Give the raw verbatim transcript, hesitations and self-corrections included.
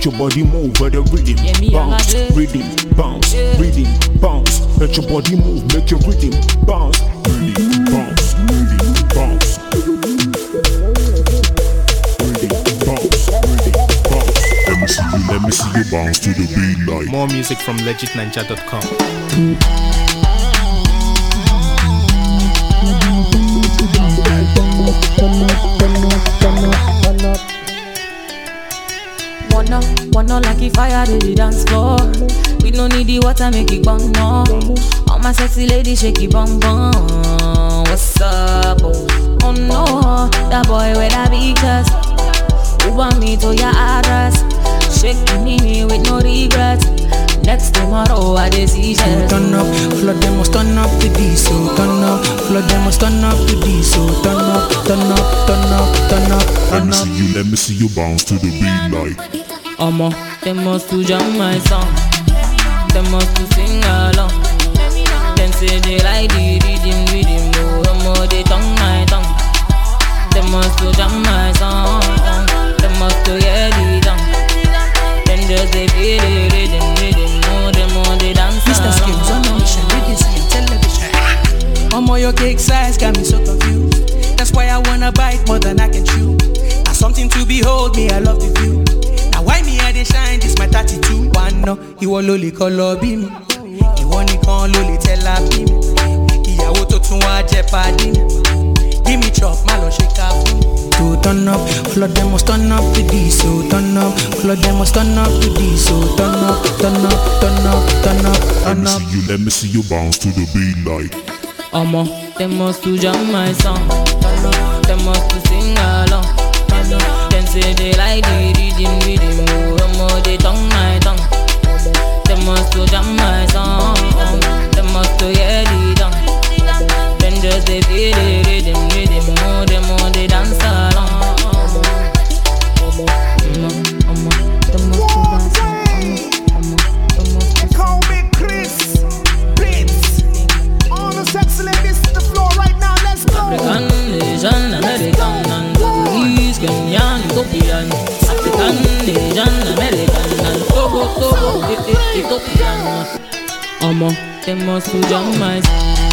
Let your body move with the rhythm. Yeah, me Bounce, and my rhythm, bounce, Yeah. rhythm, bounce. Let your body move, make your rhythm bounce, rhythm, bounce, rhythm, bounce. Rhythm, bounce, rhythm, bounce. Let me see you, let me see you bounce to the beat like. More music from legit ninja dot com. Wanna, wanna like a fire to the dance floor. We no need the water, make it bang no. All my sexy ladies shake it bang bang. What's up? Oh no, that boy with that big chest. Who want me to your address? Shaking me with no regrets. Next tomorrow I decision. Turn up, flood them must turn up to this. So turn up, flood them must turn up to this. So turn up, turn up, turn up, turn up, Let turn me up. see you, let me see you bounce to the beat like. Omo, they must to jam my song. They must to sing along. Then say they like the rhythm, rhythm. Oh, omo, they tongue my tongue. They must to jam my song. They must to hear the tongue. Then just they feel the rhythm, rhythm. Oh, they more they dance Mister Skills on along. a mission, radio science, television. Omo, your cake size got me so confused. That's why I wanna bite more than I can chew. Now something to behold, me I love the view. Now why me I dey shine, this my thirty-two. One no, ìwọ ló lè color bí mi. Ìwọ nìkan ló lè tẹ́lá bí mi. Ìyàwó tó tún wá jẹ́ pàdé mi. Give me chop, má lọ ṣe ká fún mi. To turn up, flood them must turn up to this. So turn up, flood them must turn up to this. So turn up, turn up, turn up, turn up, Let turn me up. see you, let me see you bounce to the beat like. Omo, they must to jam my song. They must to sing along. Then say they like the rhythm, rhythm. Oh, omo, they tongue my tongue. They must to jam my song. They must to hear the tongue. Then just they feel the rhythm, rhythm. Oh, they more they dance along. Omo, omo, they must to dance along. Omo, they must to Call me Chris Beats. All the sexy ladies to the floor right now. Let's go. African, Asian, American, and Congolese, Kenyan, Ethiopian. African, Asian, American, and Togo, Togo, E- E- Ethiopian. Omo, they must to jam my